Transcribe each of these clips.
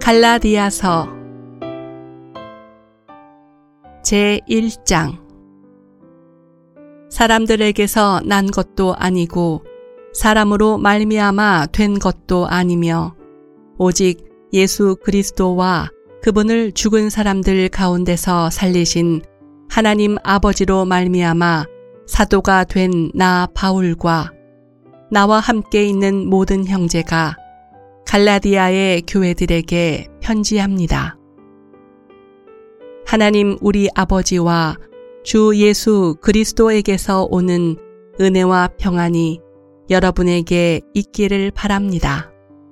갈라디아서 제1장 사람들에게서 난 것도 아니고 사람으로 말미암아 된 것도 아니며 오직 예수 그리스도와 그분을 죽은 사람들 가운데서 살리신 하나님 아버지로 말미암아 사도가 된 나 바울과 나와 함께 있는 모든 형제가 갈라디아의 교회들에게 편지합니다. 하나님 우리 아버지와 주 예수 그리스도에게서 오는 은혜와 평안이 여러분에게 있기를 바랍니다.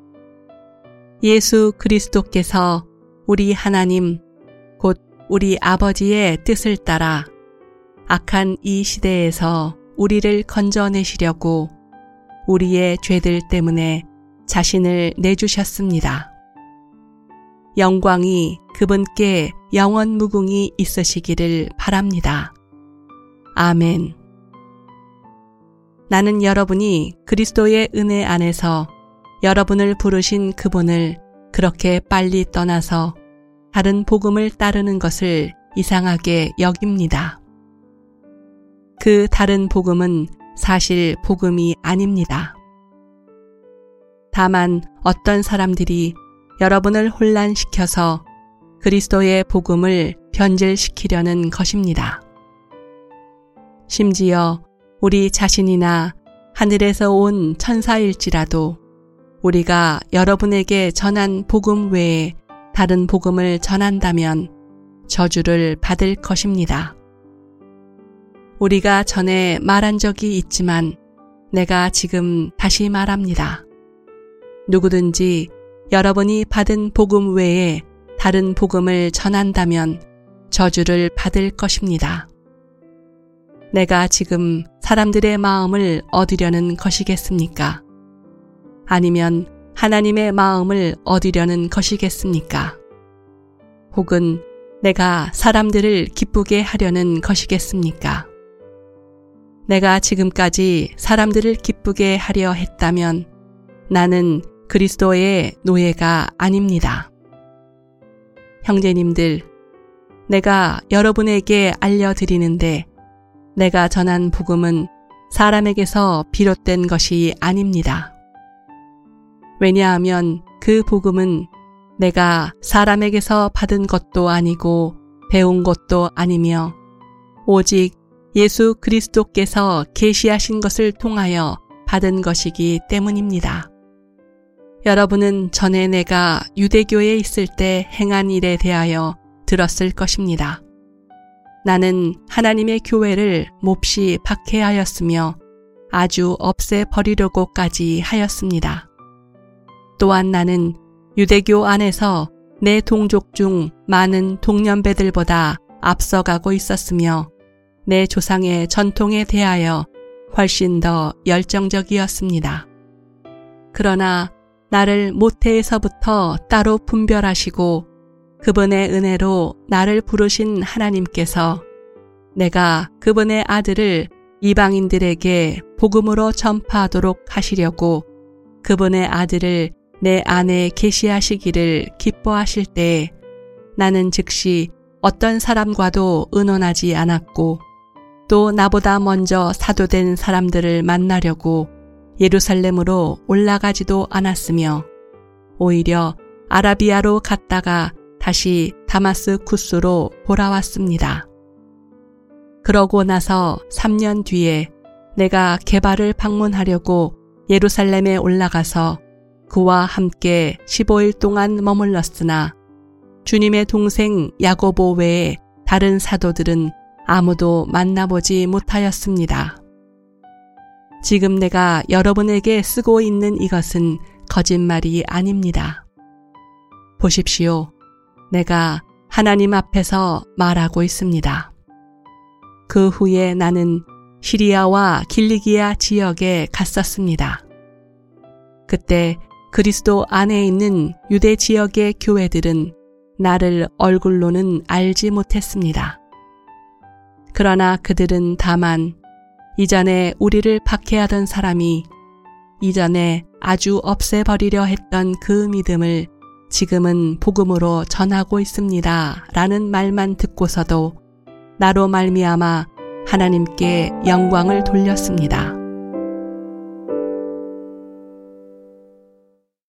예수 그리스도께서 우리 하나님 곧 우리 아버지의 뜻을 따라 악한 이 시대에서 우리를 건져내시려고 우리의 죄들 때문에 자신을 내주셨습니다. 영광이 그분께 영원 무궁히 있으시기를 바랍니다. 아멘. 나는 여러분이 그리스도의 은혜 안에서 여러분을 부르신 그분을 그렇게 빨리 떠나서 다른 복음을 따르는 것을 이상하게 여깁니다. 그 다른 복음은 사실 복음이 아닙니다. 다만 어떤 사람들이 여러분을 혼란시켜서 그리스도의 복음을 변질시키려는 것입니다. 심지어 우리 자신이나 하늘에서 온 천사일지라도 우리가 여러분에게 전한 복음 외에 다른 복음을 전한다면 저주를 받을 것입니다. 우리가 전에 말한 적이 있지만 내가 지금 다시 말합니다. 누구든지 여러분이 받은 복음 외에 다른 복음을 전한다면 저주를 받을 것입니다. 내가 지금 사람들의 마음을 얻으려는 것이겠습니까? 아니면 하나님의 마음을 얻으려는 것이겠습니까? 혹은 내가 사람들을 기쁘게 하려는 것이겠습니까? 내가 지금까지 사람들을 기쁘게 하려 했다면 나는 그리스도의 노예가 아닙니다. 형제님들, 내가 여러분에게 알려드리는데 내가 전한 복음은 사람에게서 비롯된 것이 아닙니다. 왜냐하면 그 복음은 내가 사람에게서 받은 것도 아니고 배운 것도 아니며 오직 예수 그리스도께서 계시하신 것을 통하여 받은 것이기 때문입니다. 여러분은 전에 내가 유대교에 있을 때 행한 일에 대하여 들었을 것입니다. 나는 하나님의 교회를 몹시 박해하였으며 아주 없애버리려고까지 하였습니다. 또한 나는 유대교 안에서 내 동족 중 많은 동년배들보다 앞서가고 있었으며 내 조상의 전통에 대하여 훨씬 더 열정적이었습니다. 그러나 나를 모태에서부터 따로 분별하시고 그분의 은혜로 나를 부르신 하나님께서 내가 그분의 아들을 이방인들에게 복음으로 전파하도록 하시려고 그분의 아들을 내 안에 계시하시기를 기뻐하실 때에 나는 즉시 어떤 사람과도 의논하지 않았고 또 나보다 먼저 사도된 사람들을 만나려고 예루살렘으로 올라가지도 않았으며 오히려 아라비아로 갔다가 다시 다마스쿠스로 돌아왔습니다. 그러고 나서 3년 뒤에 내가 게바를 방문하려고 예루살렘에 올라가서 그와 함께 15일 동안 머물렀으나 주님의 동생 야고보 외에 다른 사도들은 아무도 만나보지 못하였습니다. 지금 내가 여러분에게 쓰고 있는 이것은 거짓말이 아닙니다. 보십시오. 내가 하나님 앞에서 말하고 있습니다. 그 후에 나는 시리아와 길리기아 지역에 갔었습니다. 그때 그리스도 안에 있는 유대 지역의 교회들은 나를 얼굴로는 알지 못했습니다. 그러나 그들은 다만 이전에 우리를 박해하던 사람이 이전에 아주 없애버리려 했던 그 믿음을 지금은 복음으로 전하고 있습니다. 라는 말만 듣고서도 나로 말미암아 하나님께 영광을 돌렸습니다.